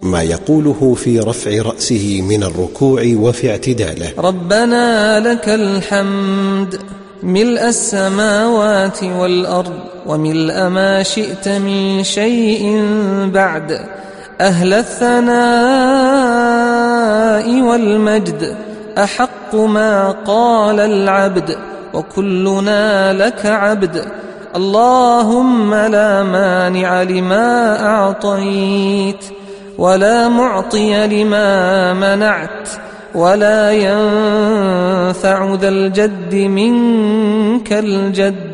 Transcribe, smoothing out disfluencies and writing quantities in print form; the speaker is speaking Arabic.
ما يقوله في رفع رأسه من الركوع وفي اعتداله: ربنا لك الحمد ملء السماوات والأرض وملء ما شئت من شيء بعد، أهل الثناء والمجد، أحق ما قال العبد، وكلنا لك عبد. اللهم لا مانع لما أعطيت ولا معطي لما منعت ولا ينفع ذا الجد منك الجد.